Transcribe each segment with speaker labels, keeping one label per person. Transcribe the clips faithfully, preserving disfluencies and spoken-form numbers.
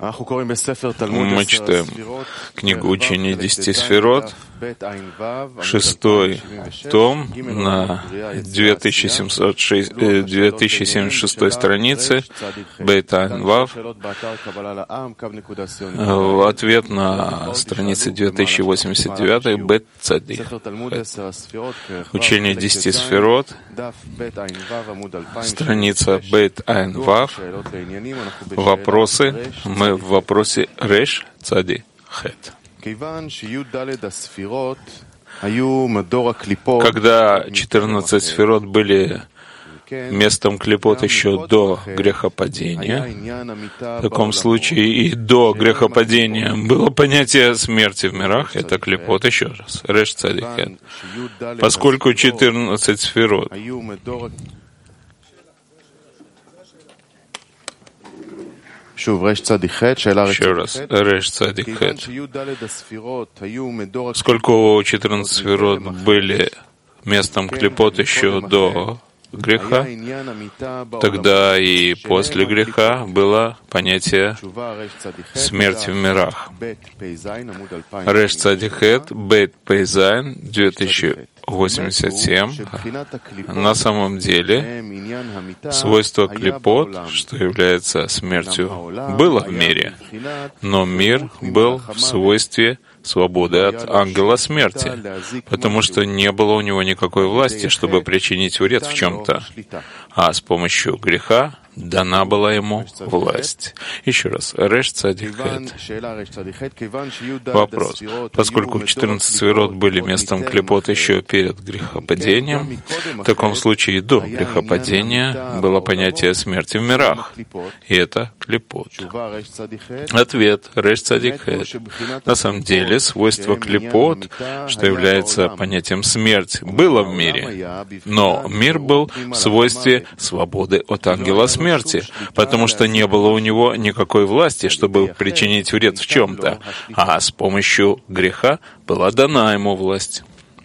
Speaker 1: Мы читаем книгу учения десяти сферот, шестой том на две тысячи семьсот семьдесят шестой странице, Бейт Айн Вав, в ответ на странице две тысячи восемьдесят девять, Бейт Цадик. Учение десяти сферот, страница Бейт Айн Вав, вопросы, мы в вопросе Реш Цади Хет. Когда четырнадцать сферот были местом клипот еще до грехопадения, в таком случае и до грехопадения было понятие смерти в мирах, это клипот еще раз, Реш Цади Хет. Поскольку четырнадцать сферот Еще раз, Реш Цадик Хет. Сколько четырнадцать сферот были местом клипот еще до греха, тогда и после греха было понятие смерти в мирах. Реш Цадик Хет, Бейт Пейзайн, две тысячи восемьдесят семь. На самом деле, свойство клипот, что является смертью, было в мире, но мир был в свойстве свободы от ангела смерти, потому что не было у него никакой власти, чтобы причинить вред в чем-то, а с помощью греха дана была ему власть. Еще раз, Реш Цадик Хет. Вопрос. Поскольку четырнадцать сферот были местом клипот еще перед грехопадением, в таком случае и до грехопадения было понятие смерти в мирах, и это клипот. Ответ. Реш Цадик Хет. На самом деле, свойство клипот, что является понятием смерти, было в мире, но мир был в свойстве свободы от ангела смерти, смерти, потому что не было у него никакой власти, чтобы причинить вред в чем-то, а с помощью греха была дана ему власть.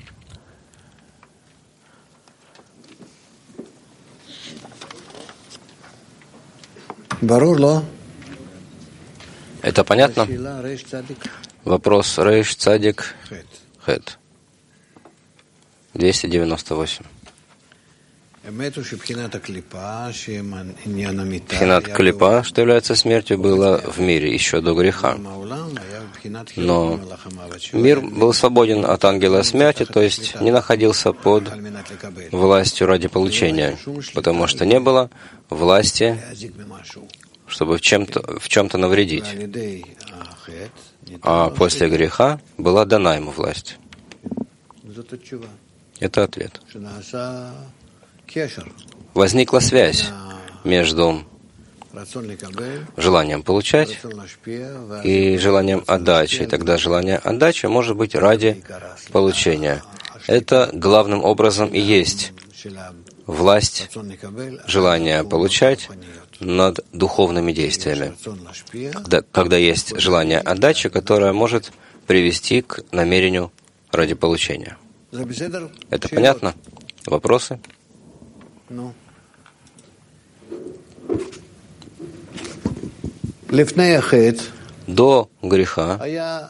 Speaker 2: Это понятно? Вопрос Рейш Цадик Хет. двести девяносто восемь. Пхинат клипа, что является смертью, было в мире еще до греха. Но мир был свободен от ангела смерти, то есть не находился под властью ради получения, потому что не было власти, чтобы в чем-то, в чем-то навредить. А после греха была дана ему власть. Это ответ. Возникла связь между желанием получать и желанием отдачи. И тогда желание отдачи может быть ради получения. Это главным образом и есть власть желания получать над духовными действиями, когда, когда есть желание отдачи, которое может привести к намерению ради получения. Это понятно? Вопросы? До греха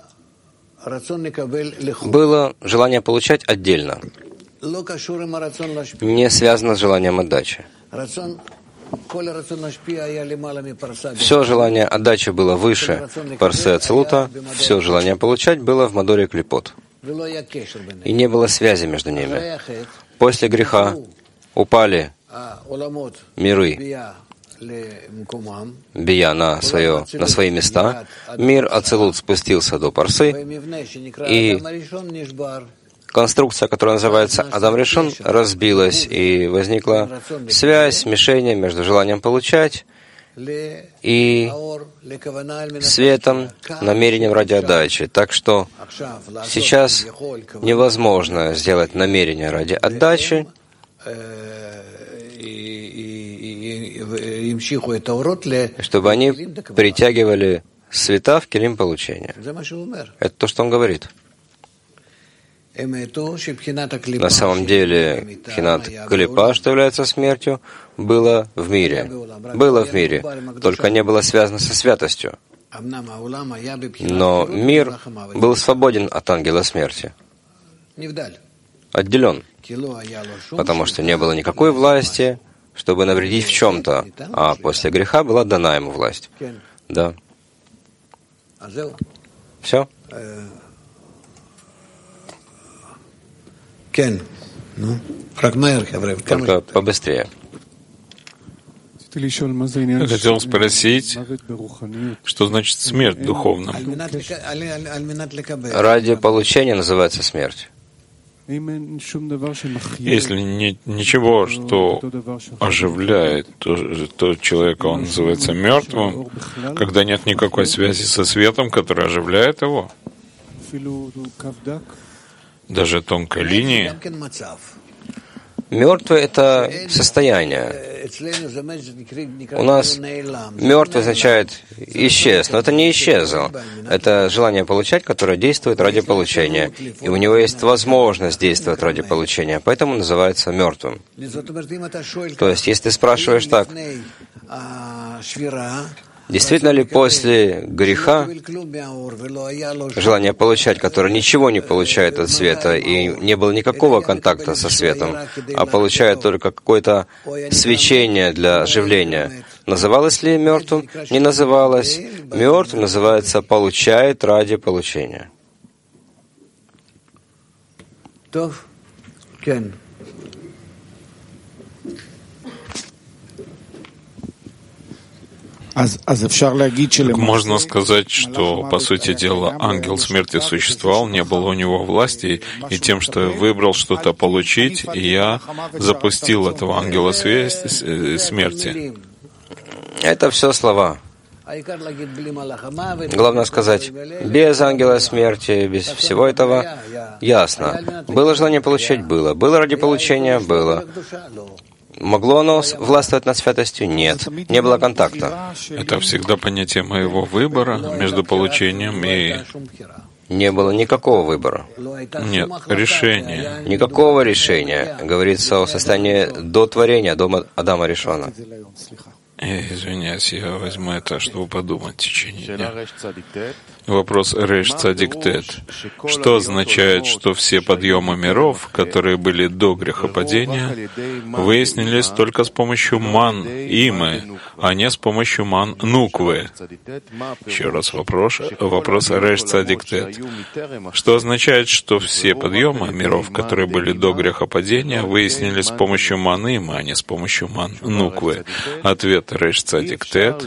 Speaker 2: было желание получать отдельно, не связано с желанием отдачи. Все желание отдачи было выше парсе ацилута, все желание получать было в мадоре клипот. И не было связи между ними. После греха упали миры бия на, свое, на свои места, мир ацилут спустился до парсы, и конструкция, которая называется Адам Ришон, разбилась, и возникла связь, смешение между желанием получать и светом, намерением ради отдачи. Так что сейчас невозможно сделать намерение ради отдачи, чтобы они притягивали света в килим получения. Это то, что он говорит. На самом деле, пхинат клипа, что является смертью, было в мире. Было в мире, только не было связано со святостью. Но мир был свободен от ангела смерти, отделен, потому что не было никакой власти, чтобы навредить в чем-то, а после греха была дана ему власть. Да. Все? Только побыстрее.
Speaker 1: Я хотел спросить, что значит смерть в духовном?
Speaker 2: Ради получения называется смерть.
Speaker 1: Если нет ничего, что оживляет, то, то человека он называется мертвым, когда нет никакой связи со светом, который оживляет его. Даже тонкой линии.
Speaker 2: Мертвый — это состояние. У нас мертвый означает исчез, но это не исчезло. Это желание получать, которое действует ради получения. И у него есть возможность действовать ради получения, поэтому называется мертвым. То есть, если ты спрашиваешь так, действительно ли после греха желание получать, которое ничего не получает от света и не было никакого контакта со светом, а получает только какое-то свечение для оживления, называлось ли мертвым? Не называлось. Мертвым называется «получает ради получения».
Speaker 1: Так можно сказать, что, по сути дела, ангел смерти существовал, не было у него власти, и тем, что я выбрал что-то получить, я запустил этого ангела смерти.
Speaker 2: Это все слова. Главное сказать, без ангела смерти, без всего этого, ясно. Было желание получать? Было. Было ради получения? Было. Могло оно властвовать над святостью? Нет. Не было контакта.
Speaker 1: Это всегда понятие моего выбора между получением и...
Speaker 2: Не было никакого выбора.
Speaker 1: Нет, решения.
Speaker 2: Никакого решения. Говорится о состоянии до творения, до Адама Ришона.
Speaker 1: Извиняюсь, я возьму это, чтобы подумать в течение дня. Вопрос Рейш Цадик Тет. Что означает, что все подъемы миров, которые были до грехопадения, выяснились только с помощью ман Имы, а не с помощью ман Нуквы? Еще раз вопрос, вопрос Рейш Цадик Тет. Что означает, что все подъемы миров, которые были до грехопадения, выяснились с помощью ман Имы, а не с помощью ман Нуквы? Ответ Рейш Цадик Тет.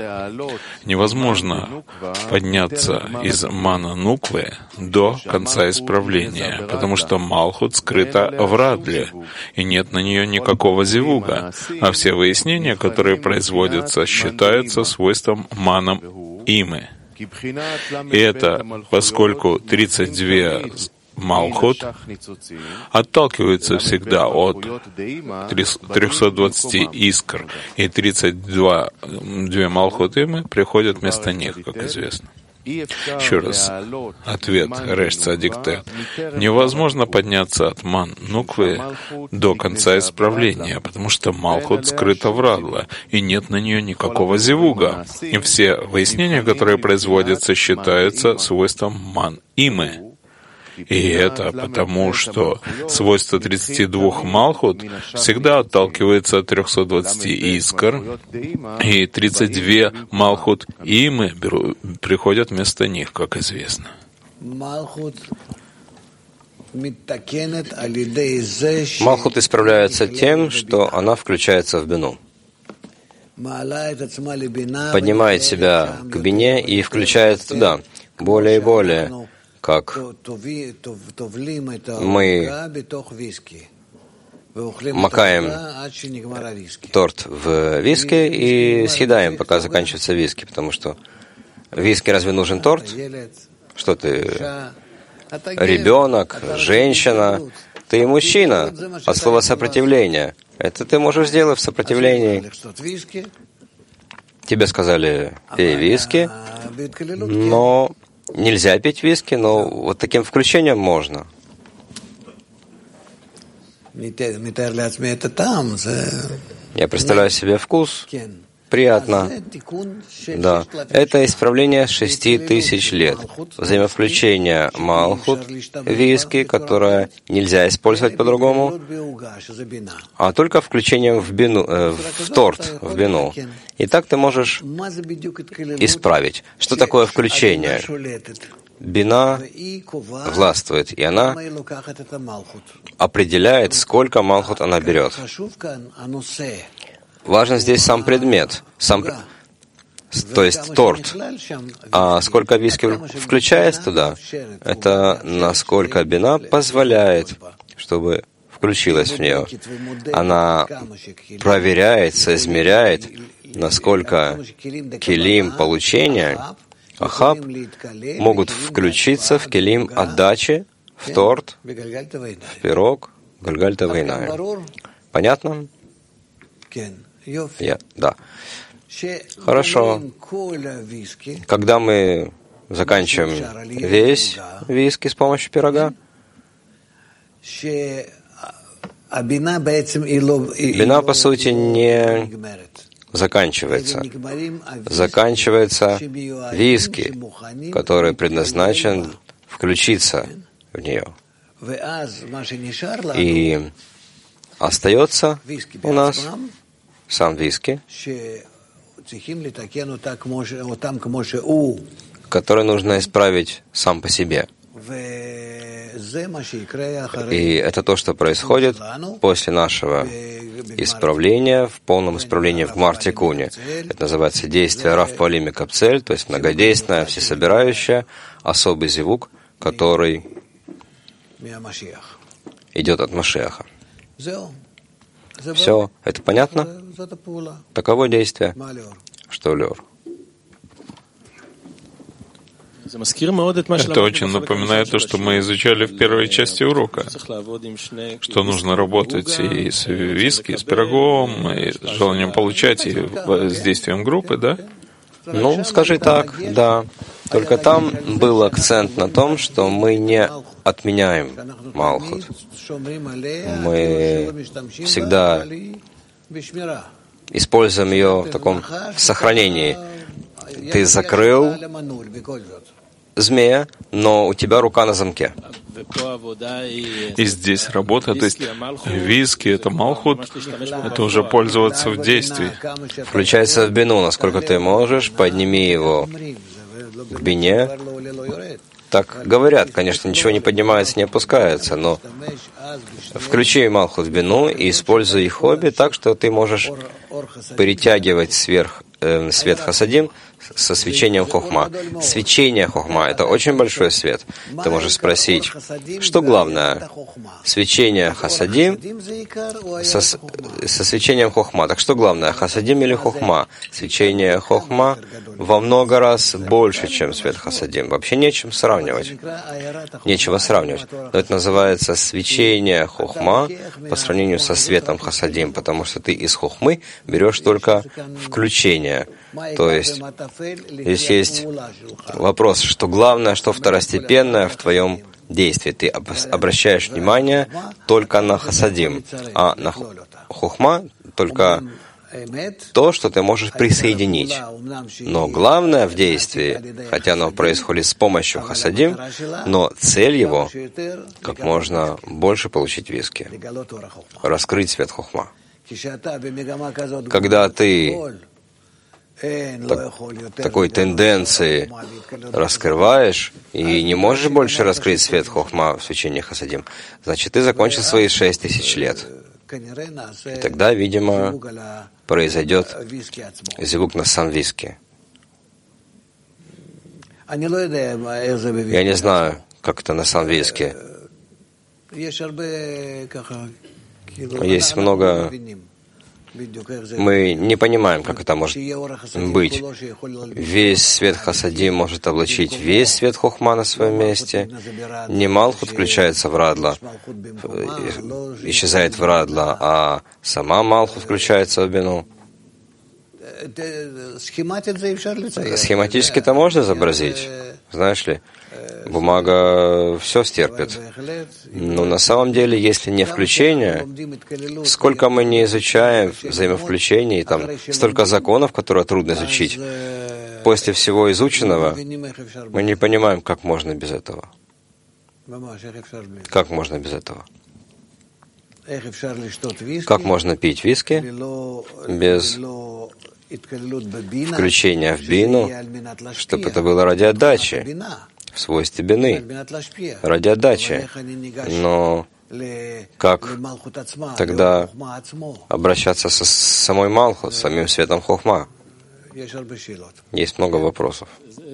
Speaker 1: Невозможно подняться из мана Нуквы до конца исправления, потому что Малхут скрыта в Радле, и нет на нее никакого зивуга, а все выяснения, которые производятся, считаются свойством маном Имы. И это поскольку тридцать две Малхут отталкивается всегда от трёхсот двадцати искр, и тридцать два Малхут Имы приходят вместо них, как известно. Еще раз, ответ Реш Цадик Тет. Невозможно подняться от ман Нуквы до конца исправления, потому что Малхут скрыта в Радла, и нет на нее никакого зивуга. И все выяснения, которые производятся, считаются свойством ман Имы. И это потому, что свойство тридцати двух Малхут всегда отталкивается от трёхсот двадцати искр, и тридцать две Малхут Имы приходят вместо них, как известно. Малхут
Speaker 2: исправляется тем, что она включается в бину. Поднимает себя к бине и включает туда более и более, как мы макаем торт в виски и съедаем, пока заканчивается виски, потому что виски разве нужен торт? Что ты, ребенок, женщина, ты мужчина, от слова сопротивление. Это ты можешь сделать в сопротивлении. Тебе сказали, пей виски, но нельзя пить виски, но вот таким включением можно. Я представляю себе вкус. приятно. Да, это исправление шести тысяч лет. Взаимовключение Малхут, виски, которое нельзя использовать по-другому, а только включением в, бину, э, в торт, в бину. И так ты можешь исправить. Что такое включение? Бина властвует, и она определяет, сколько Малхут она берет. Важен здесь сам предмет, сам, то есть торт. А сколько виски включается туда, это насколько бина позволяет, чтобы включилась в нее. Она проверяет, соизмеряет, насколько килим получения, ахаб, могут включиться в килим отдачи, в торт, в пирог, гальгальта вейнай. Понятно? Я, да. Хорошо. Когда мы заканчиваем весь виски с помощью пирога, бина, по сути, не заканчивается. Заканчивается виски, который предназначен включиться в нее. И остается у нас сам виски, который нужно исправить сам по себе. И это то, что происходит после нашего исправления, в полном исправлении в Гмар-Тикуне. Это называется действие Рав Паулим Капцель, то есть многодейственное, всесобирающее, особый зивук, который идет от Машиаха. Все, это понятно? Таково действие. Что Лёр?
Speaker 1: Это очень напоминает то, что мы изучали в первой части урока, что нужно работать и с виски, и с пирогом, и с желанием получать, и с действием группы, да?
Speaker 2: Ну, скажи так, да. Только там был акцент на том, что мы не отменяем Малхут. Мы всегда используем ее в таком сохранении. Ты закрыл змея, но у тебя рука на замке.
Speaker 1: И здесь работа, то есть виски, это Малхут, это уже пользоваться в действии.
Speaker 2: Включается в бину, насколько ты можешь, подними его к бине. Так говорят, конечно, ничего не поднимается, не опускается, но включи Малхут в бину и используй их обе так, что ты можешь перетягивать сверх, э, свет хасадим со свечением хохма. Свечение хохма — это очень большой свет. Ты можешь спросить, что главное? Свечение хасадим со, со свечением хохма. Так что главное, хасадим или хохма? Свечение хохма во много раз больше, чем свет хасадим. Вообще нечем сравнивать. Нечего сравнивать. Но это называется свечение хохма по сравнению со светом хасадим, потому что ты из хохмы берешь только включение. То есть здесь есть вопрос, что главное, что второстепенное в твоем действии. Ты обращаешь внимание только на хасадим, а на хохма только то, что ты можешь присоединить. Но главное в действии, хотя оно происходит с помощью хасадим, но цель его — как можно больше получить виски, раскрыть свет хохма. Когда ты Так, такой тенденции раскрываешь и не можешь больше раскрыть свет хохма в свечении хасадим, значит, ты закончил свои шесть тысяч лет. И тогда, видимо, произойдет зивук на сам виски. Я не знаю, как это на сам виски. Есть много... Мы не понимаем, как это может быть. Весь свет хасадим может облачить весь свет хохма на своем месте. Не Малхут включается в Радла, исчезает в Радла, а сама Малхут включается в бину. Схематически это можно изобразить, знаешь ли? бумага все стерпит. Но на самом деле, если не включение, сколько мы не изучаем взаимовключений, и там столько законов, которые трудно изучить, после всего изученного мы не понимаем, как можно без этого. Как можно без этого? Как можно пить виски без включения в бину, чтобы это было ради отдачи, в свойстве бины, ради отдачи. Но как тогда обращаться с самой Малхут, с самим светом Хохма? Есть много вопросов.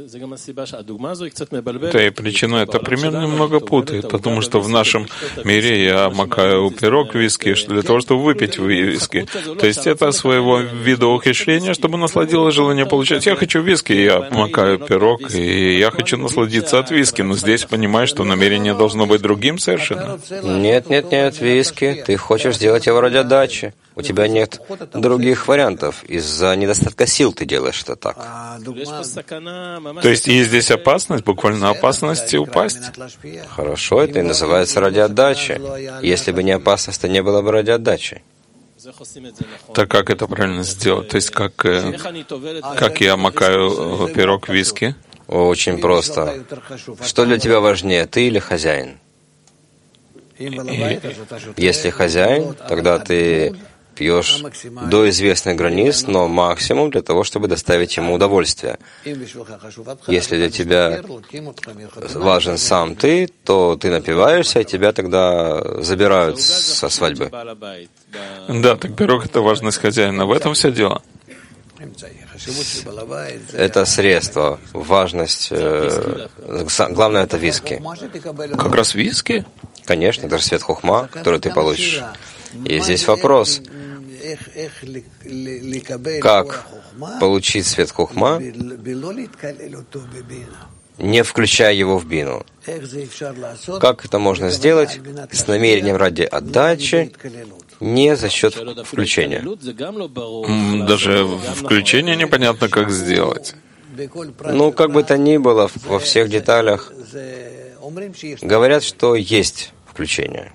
Speaker 1: Да и причина это пример немного путает, потому что в нашем мире я макаю пирог виски для того, чтобы выпить виски. То есть это своего вида ухищрения, чтобы насладилось желание получать. Я хочу виски, я макаю пирог, и я хочу насладиться от виски, но здесь понимаешь, что намерение должно быть другим совершенно.
Speaker 2: Нет, нет, нет, виски. Ты хочешь сделать его ради отдачи. У тебя нет других вариантов. Из-за недостатка сил ты делаешь это так.
Speaker 1: То есть есть здесь опасность, буквально опасность упасть?
Speaker 2: Хорошо, это и называется ради отдачи. Если бы не опасность, то не было бы ради отдачи.
Speaker 1: Так как это правильно сделать? То есть как, как я макаю пирог виски?
Speaker 2: Очень просто. Что для тебя важнее, ты или хозяин?
Speaker 1: И...
Speaker 2: Если хозяин, тогда ты пьешь до известных границ, но максимум для того, чтобы доставить ему удовольствие. Если для тебя важен сам ты, то ты напиваешься, и тебя тогда забирают со свадьбы.
Speaker 1: Да, так пирог — это важность хозяина. В этом все дело.
Speaker 2: Это средство, важность. Э, главное — это виски.
Speaker 1: Как раз виски?
Speaker 2: Конечно, это же свет Хохма, который ты получишь. И здесь вопрос, как получить свет Хохма, не включая его в бину. Как это можно сделать с намерением ради отдачи, не за счет включения?
Speaker 1: Даже включение непонятно, как сделать.
Speaker 2: Ну, как бы то ни было, во всех деталях говорят, что есть включение.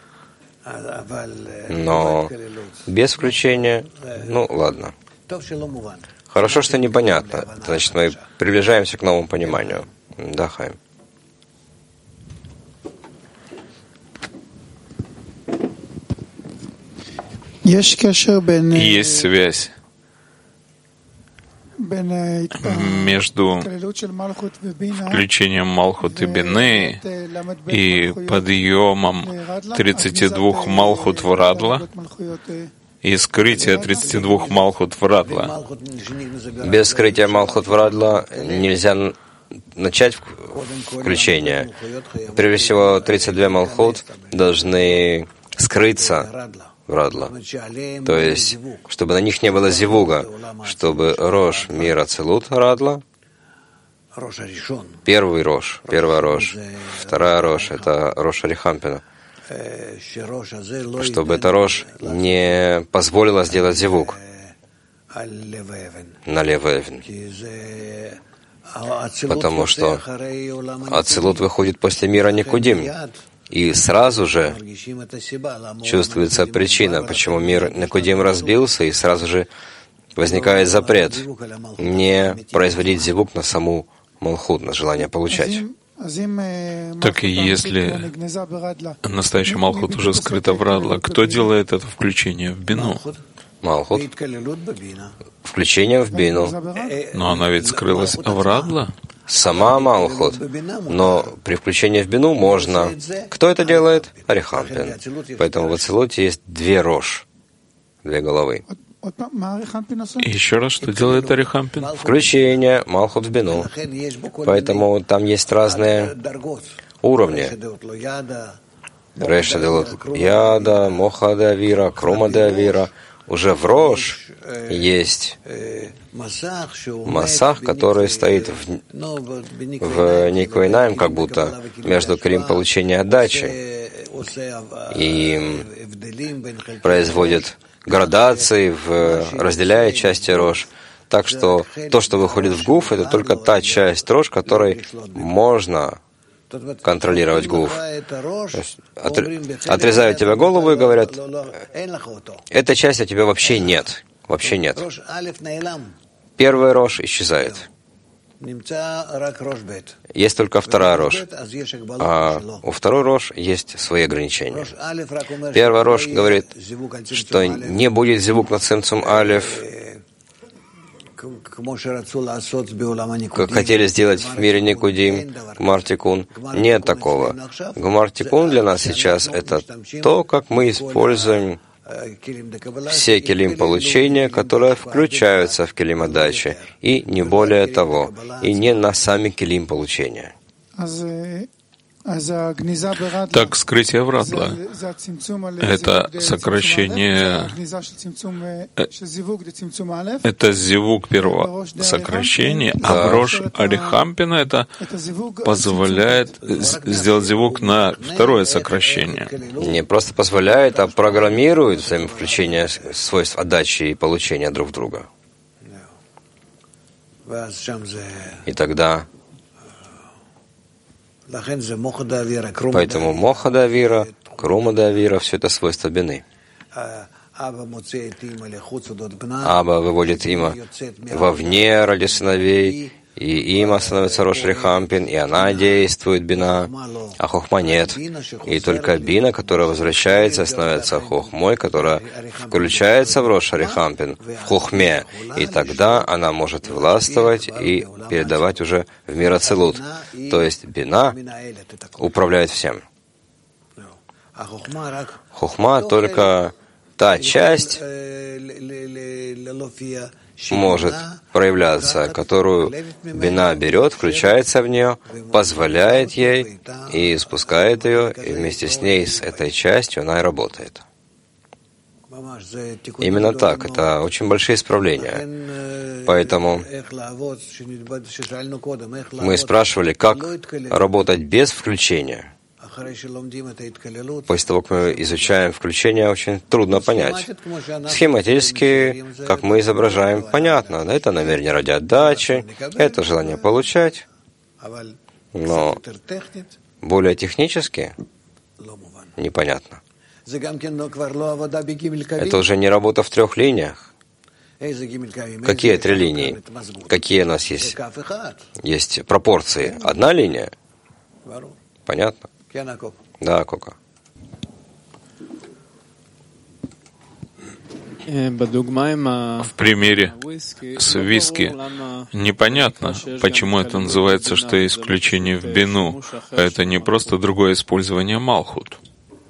Speaker 2: Но без включения, ну ладно. Хорошо, что непонятно. Значит, мы приближаемся к новому пониманию. Да, Хайм.
Speaker 1: Есть связь между включением Малхут и Бины и подъемом тридцати двух Малхут в Радла и скрытие тридцати двух Малхут в Радла.
Speaker 2: Без скрытия Малхут в Радла нельзя начать включение. Прежде всего, тридцать два Малхут должны скрыться в Радла. То есть, чтобы на них не было зивуга, чтобы Рош мира Ацилут Радла, первый Рош, первая Рош, вторая Рош — это Рош Арихампина, чтобы эта Рош не позволила сделать зивуг на Лев-Эвен. Потому что Ацилут выходит после мира Никудим, и сразу же чувствуется причина, почему мир Никудим разбился, и сразу же возникает запрет не производить зивук на саму Малхут, на желание получать.
Speaker 1: Так и если настоящий Малхут уже скрыта в Радла, кто делает это включение в бину?
Speaker 2: Малхут. Включение в бину.
Speaker 1: Но она ведь скрылась в Радла.
Speaker 2: Сама Малхут. Но при включении в бину можно. Кто это делает? Арихампин. Поэтому в Ацилуте есть две Рош, две головы.
Speaker 1: И еще раз, что делает Арихампин?
Speaker 2: Включение Малхут в бину. Поэтому там есть разные уровни. Реша де Яда, Моха де Авира, Крома де Авира. Уже в Рош есть масах, который стоит в, в Никуинаем, как будто между крим получения и отдачи, и производит градации, в, разделяя части Рош. Так что то, что выходит в Гуф, это только та часть Рош, которой можно контролировать гуф. Отрезают тебе голову и говорят, эта часть у тебя вообще нет. Вообще нет. Первый рош исчезает. Есть только вторая рош. А у второй рош есть свои ограничения. Первый рош говорит, что не будет зивук на цимцум алеф, как хотели сделать в мире Никудим, Гмар-Тикун. Нет такого. Гмар-Тикун для нас сейчас это то, как мы используем все келим получения, которые включаются в келим отдачи, и не более того, и не на сами келим получения.
Speaker 1: Так, скрытие в Радла — это сокращение, это зивук первого сокращения, а в рош Арихампина это позволяет сделать зивук на второе сокращение.
Speaker 2: Не просто позволяет, а программирует взаимовключение свойств отдачи и получения друг в друга. И тогда Поэтому моха да авира, крума да авира — все это свойство бины. Аба выводит има вовне ради сыновей, и има становится рош Арихампин, и она действует, бина, а хохма нет. И только бина, которая возвращается, становится хохмой, которая включается в рош Арихампин, в хохме, и тогда она может властвовать и передавать уже в мир ацилут. То есть бина управляет всем. Хохма только та часть может проявляться, которую бина берет, включается в нее, позволяет ей и спускает ее, и вместе с ней, с этой частью, она и работает. Именно так. Это очень большие исправления. Поэтому мы спрашивали, как работать без включения. После того, как мы изучаем включение, очень трудно понять. Схематически, как мы изображаем, понятно. Это намерение ради отдачи, это желание получать. Но более технически непонятно. Это уже не работа в трех линиях. Какие три линии? Какие у нас есть? Есть пропорции. Одна линия? Понятно? Да, Кока.
Speaker 1: В примере с виски непонятно, почему это называется, что исключение в бину. Это не просто другое использование малхут.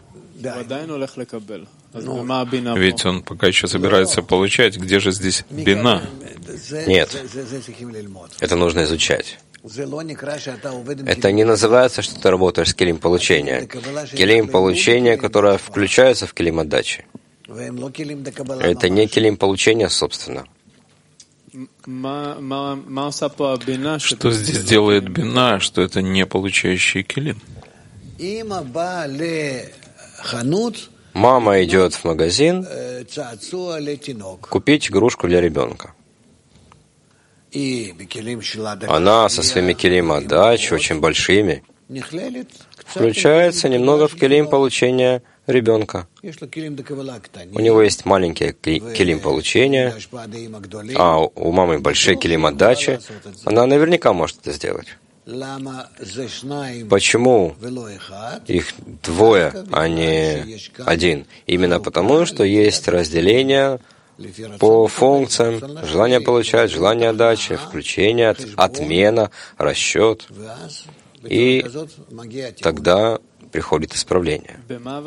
Speaker 1: Ведь он пока еще собирается получать. Где же здесь бина?
Speaker 2: Нет. Это нужно изучать. Это не называется, что ты работаешь с келим получения. Келим получения, которое включается в келим отдачи. Это не келим получения, собственно.
Speaker 1: Что здесь делает бина, что это не получающий келим?
Speaker 2: Мама идет в магазин купить игрушку для ребенка. Она со своими келим отдачи, очень большими, включается немного в келим получения ребенка. У него есть маленькие келим получения, а у мамы большие келим отдачи. Она наверняка может это сделать. Почему их двое, а не один? Именно потому, что есть разделение по функциям: желание получать, желание отдачи, включение, отмена, расчет. И тогда приходит исправление.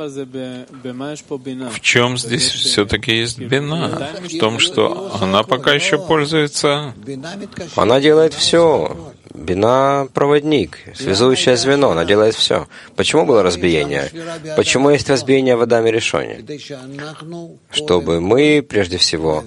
Speaker 1: В чем здесь все-таки есть бина? В том, что она пока еще пользуется...
Speaker 2: Она делает все. Бина — проводник, связующее звено, она делает все. Почему было разбиение? Почему есть разбиение в Адаме Ришоне? Чтобы мы, прежде всего,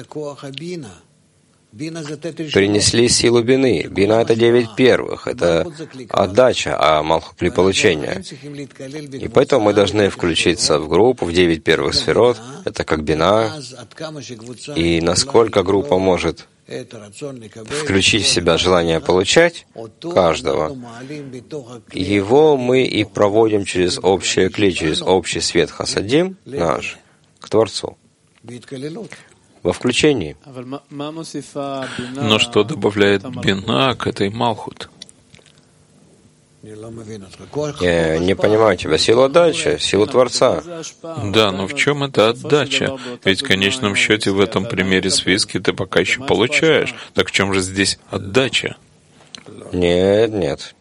Speaker 2: принесли силу бины. Бина — это девять первых, это отдача, а малхут ли получение. И поэтому мы должны включиться в группу, в девять первых сферот, это как бина. И насколько группа может включить в себя желание получать каждого, его мы и проводим через общее кли, через общий свет хасадим наш к Творцу, во включении.
Speaker 1: Но что добавляет бина к этой малхут?
Speaker 2: Я не понимаю тебя. Сила отдачи, сила Творца.
Speaker 1: Да, но в чем эта отдача? Ведь в конечном счете в этом примере с виски ты пока еще получаешь. Так в чем же здесь отдача?
Speaker 2: Нет, нет.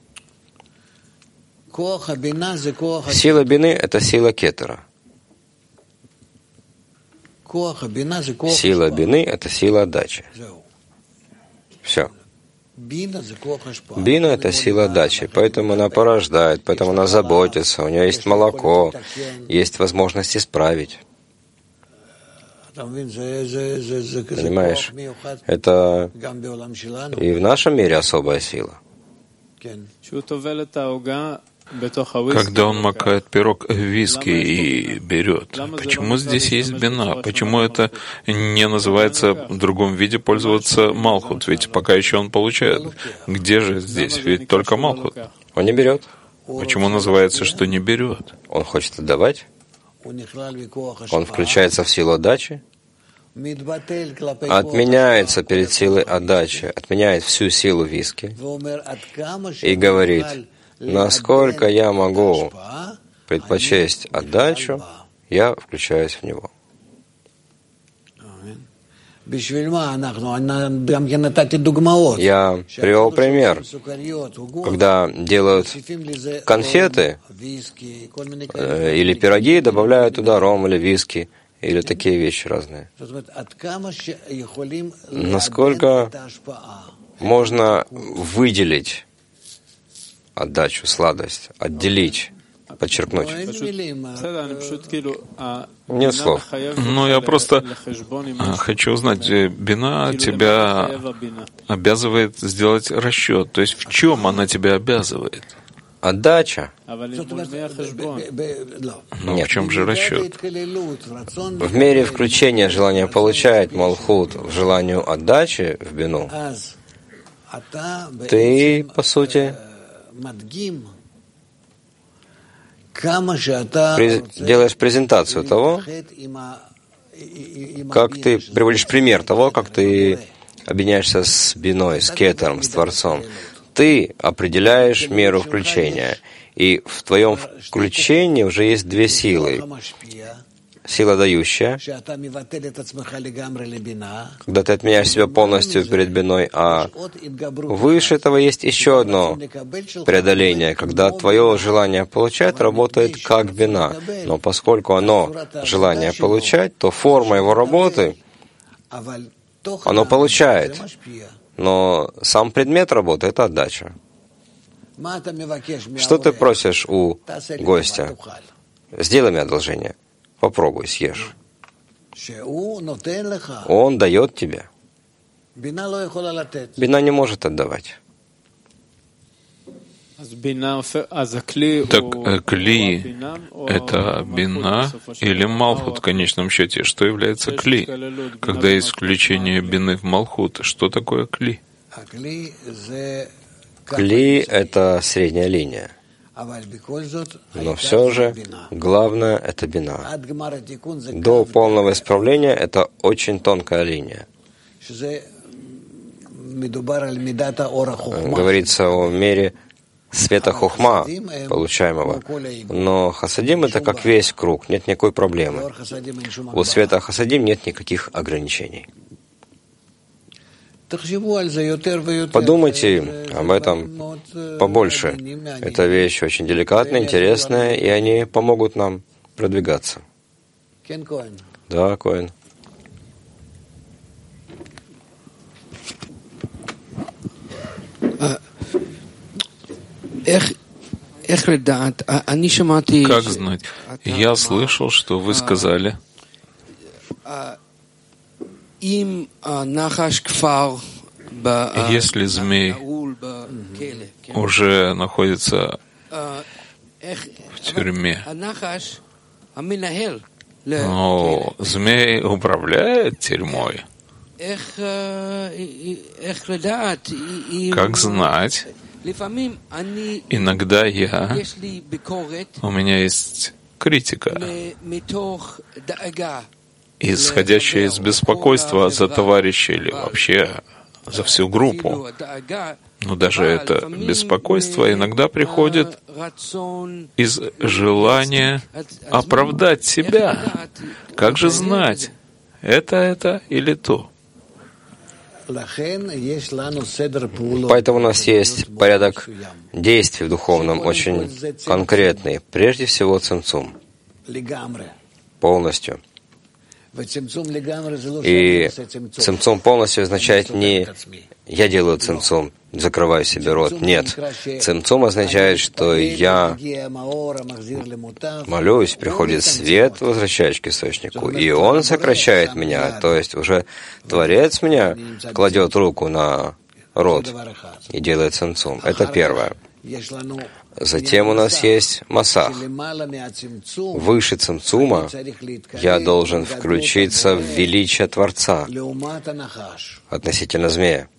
Speaker 2: Сила бины — это сила кетера. Сила бины — это сила отдачи. Все. Бина — это сила отдачи, поэтому она порождает, поэтому она заботится, у нее есть молоко, есть возможность исправить. Понимаешь? Это и в нашем мире особая сила.
Speaker 1: Когда он макает пирог в виски и берет. Почему здесь есть бина? Почему это не называется в другом виде пользоваться малхут? Ведь пока еще он получает. Где же здесь? Ведь только малхут.
Speaker 2: Он не берет.
Speaker 1: Почему называется, что не берет?
Speaker 2: Он хочет отдавать. Он включается в силу отдачи. Отменяется перед силой отдачи, отменяет всю силу виски и говорит: насколько я могу предпочесть отдачу, я включаюсь в него. Я привел пример, когда делают конфеты э, или пироги, добавляют туда ром или виски, или такие вещи разные. Насколько можно выделить отдачу, сладость, отделить, подчеркнуть. Нет слов.
Speaker 1: Ну, я просто хочу узнать, бина тебя обязывает сделать расчет. То есть в чем она тебя обязывает?
Speaker 2: Отдача.
Speaker 1: Но в чем же расчет?
Speaker 2: В мере включения желания получать малхут в желанию отдачи в бину, ты, по сути, делаешь презентацию того, как ты приводишь пример того, как ты объединяешься с биной, с кетером, с Творцом. Ты определяешь меру включения, и в твоем включении уже есть две силы. Сила дающая, когда ты отменяешь себя полностью перед биной, а выше этого есть еще одно преодоление, когда твое желание получать работает как бина. Но поскольку оно желание получать, то форма его работы, оно получает. Но сам предмет работы — это отдача. Что ты просишь у гостя? Сделай мне одолжение. Попробуй, съешь. Он дает тебе. Бина не может отдавать.
Speaker 1: Так кли — это бина или малхут в конечном счете? Что является кли? Когда есть включение бины в малхут, что такое кли?
Speaker 2: Кли — это средняя линия. Но все же главное — это бина. До полного исправления — это очень тонкая линия. Говорится о мере света хохма, получаемого. Но хасадим — это как весь круг, нет никакой проблемы. У света хасадим нет никаких ограничений. Подумайте об этом побольше. Эта вещь очень деликатная, интересная, и они помогут нам продвигаться. Да, Коэн.
Speaker 1: Как знать? Я слышал, что вы сказали, если змей уже находится в тюрьме, но змей управляет тюрьмой. Как знать? Иногда я, у меня есть критика, исходящая из беспокойства за товарища или вообще за всю группу. Но даже это беспокойство иногда приходит из желания оправдать себя. Как же знать, это это или то?
Speaker 2: Поэтому у нас есть порядок действий в духовном очень конкретный. Прежде всего цимцум. Полностью. И цимцум полностью означает не «я делаю цимцум, закрываю себе рот». Нет. Цимцум означает, что я молюсь, приходит свет, возвращаюсь к источнику, и он сокращает меня. То есть уже Творец меня кладет руку на рот и делает цимцум. Это первое. Затем у нас есть масах. Выше цимцума я должен включиться в величие Творца относительно змея.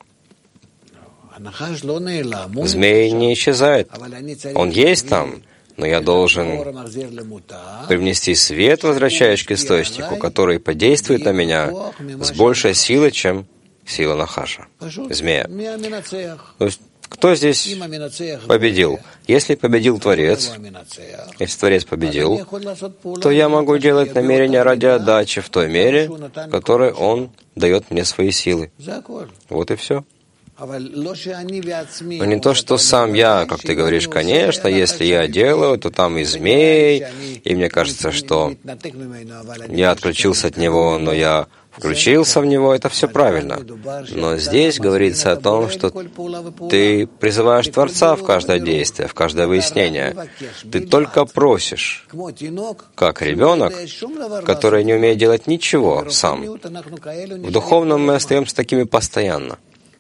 Speaker 2: Змей не исчезает. Он есть там, но я должен привнести свет, возвращаясь к источнику, который подействует на меня с большей силой, чем сила нахаша, змея. То есть, кто здесь победил? Если победил Творец, если Творец победил, то я могу делать намерения ради отдачи в той мере, в которой Он дает мне свои силы. Вот и все. Но не то, что сам я, как ты говоришь, конечно, если я делаю, то там и змей, и мне кажется, что я отключился от него, но я включился в него, это все правильно. Но здесь говорится о том, что ты призываешь Творца в каждое действие, в каждое выяснение. Ты только просишь, как ребенок, который не умеет делать ничего сам. В духовном мы остаемся такими постоянно.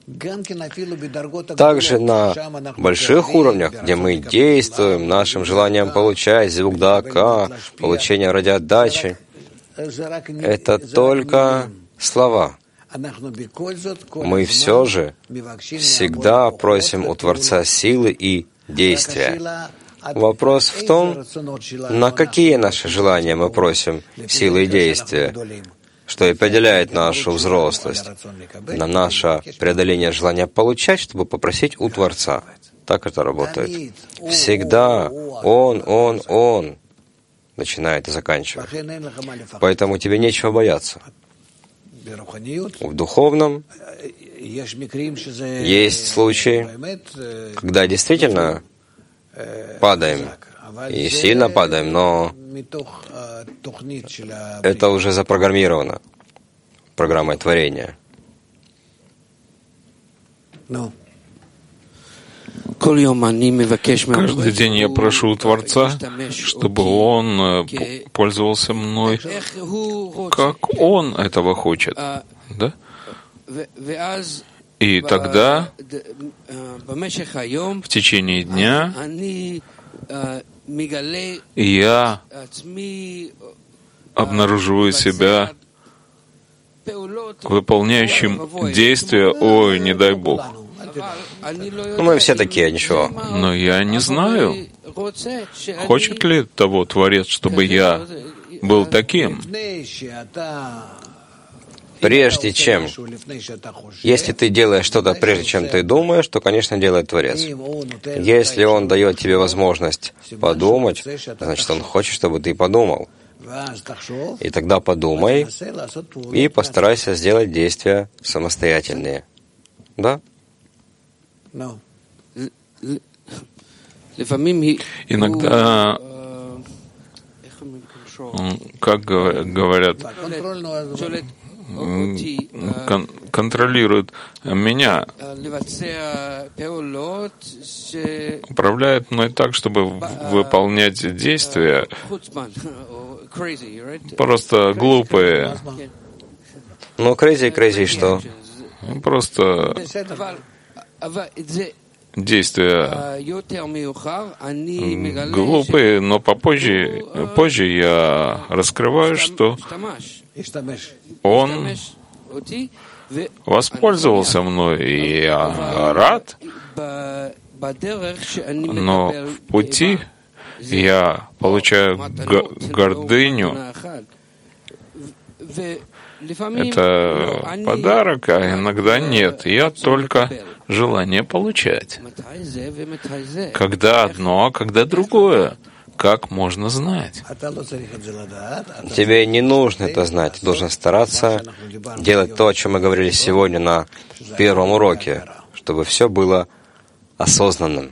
Speaker 2: Также на больших уровнях, где мы действуем нашим желанием получать звук дака, получение ради отдачи, это только слова. Мы все же всегда просим у Творца силы и действия. Вопрос в том, на какие наши желания мы просим силы и действия, что и определяет нашу взрослость, на наше преодоление желания получать, чтобы попросить у Творца. Так это работает. Всегда Он, Он, Он начинает и заканчивает. Поэтому тебе нечего бояться. В духовном есть случаи, когда действительно падаем, и сильно падаем, но это уже запрограммировано программой творения.
Speaker 1: Каждый день я прошу у Творца, чтобы Он пользовался мной, как Он этого хочет. Да? И тогда в течение дня я обнаруживаю себя выполняющим действия, ой, не дай Бог.
Speaker 2: Ну, мы все такие, ничего.
Speaker 1: Но я не знаю, хочет ли того Творец, чтобы я был таким.
Speaker 2: Прежде чем, если ты делаешь что-то прежде, чем ты думаешь, то, конечно, делает Творец. Если Он дает тебе возможность подумать, значит, Он хочет, чтобы ты подумал. И тогда подумай и постарайся сделать действия самостоятельные. Да?
Speaker 1: Иногда, как говорят, кон- контролирует меня, управляет мной так, чтобы выполнять действия просто глупые.
Speaker 2: Ну, crazy, crazy что?
Speaker 1: Просто действия глупые, но попозже, позже я раскрываю, что Он воспользовался мной, и я рад, но в пути я получаю гордыню. Это подарок, а иногда нет. Я только желание получать. Когда одно, а когда другое. Как можно знать?
Speaker 2: Тебе не нужно это знать. Ты должен стараться делать то, о чем мы говорили сегодня на первом уроке, чтобы все было осознанным.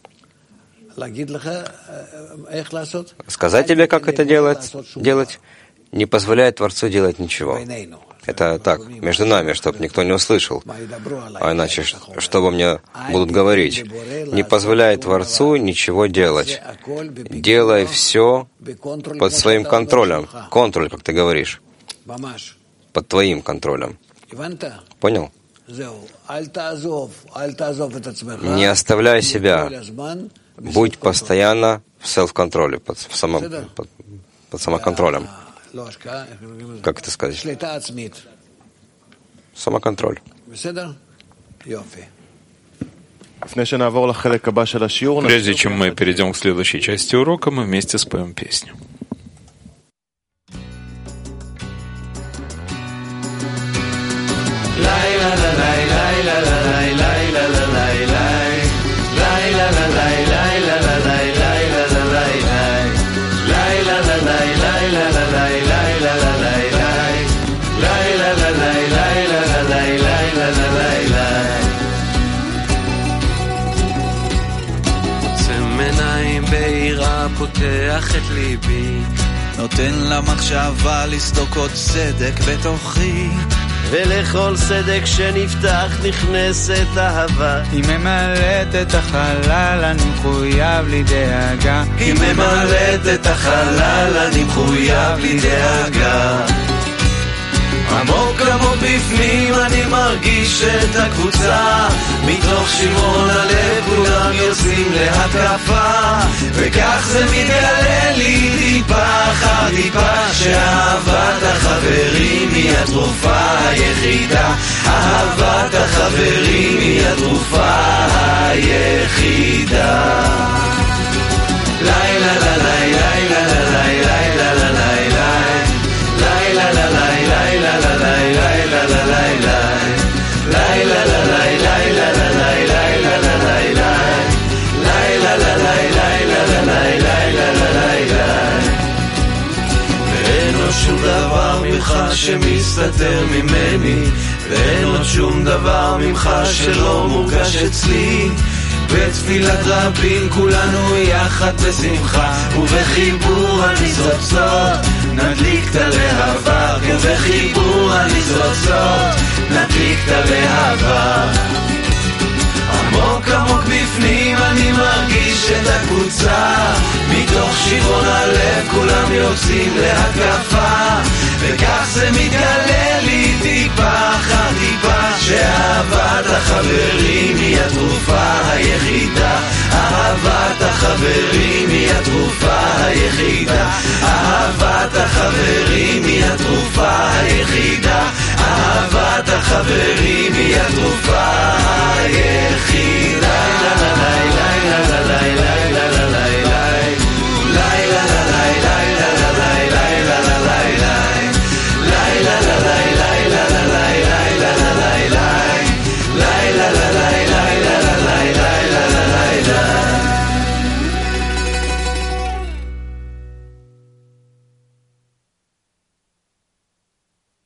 Speaker 2: Сказать тебе, как это делать, делать, не позволяет Творцу делать ничего. Это так, между нами, чтобы никто не услышал. А иначе, что обо мне будут говорить? Не позволяет Творцу ничего делать. Делай все под своим контролем. Контроль, как ты говоришь. Под твоим контролем. Понял? Не оставляй себя. Будь постоянно в селф-контроле, под, в само, под, под самоконтролем. Как это сказать? Самоконтроль.
Speaker 1: Прежде чем мы перейдем к следующей части урока, мы вместе споем песню.
Speaker 3: פותח את ליבי, נותן למחשבה לסדוקות צדק בתוכי, ולכל סדק שנפתח נכנסת אהבה. היא ממלאת את החלל, אני מחויב לי דאגה. היא ממלאת את החלל, אני מחויב לי דאגה. עמוק עמוק בפנים אני מרגיש את הקבוצה, מתוך שמרון הלב כולם יוצאים להתקפה, וכך זה מתגלה לי טיפה אחר טיפה, שאהבת החברים היא התרופה היחידה. אהבת החברים היא התרופה היחידה. לילה לילה לילה לילה לילה לילה שום דבר ממך שמסתתר ממני, ואין עוד שום דבר ממך שלא מורגש אצלי. בתפילת רבים כולנו יחד בשמחה, ובחיבור הניצוצות נדליק את הלהבה, ובחיבור הניצוצות נדליק את הלהבה. עמוק עמוק בפנים אני מרגיש את הקבוצה, מתוך שירון הלב כולם יוצאים להתקפה, וכך זה מתגלה לי טיפה אחר טיפה, שאהבת החברים היא התרופה היחידה. אהבת החברים היא התרופה היחידה. אהבת החברים היא התרופה היחידה. אהבת החברים היא